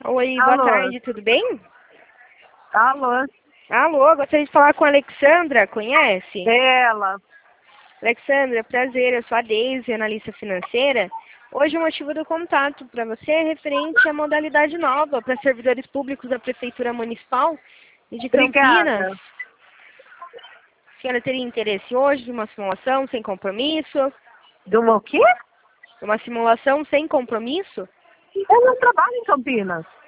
Oi, boa Alô? tarde, tudo bem? Alô? Alô, gostaria de falar com a Alexandra, conhece? Ela. Alexandra, prazer, eu sou a Deise, analista financeira. Hoje o motivo do contato para você é referente à modalidade nova para servidores públicos da Prefeitura Municipal de Campinas. Obrigada. A senhora teria interesse hoje de uma simulação sem compromisso? De uma o quê? Uma simulação sem compromisso? Eu não trabalho em Campinas.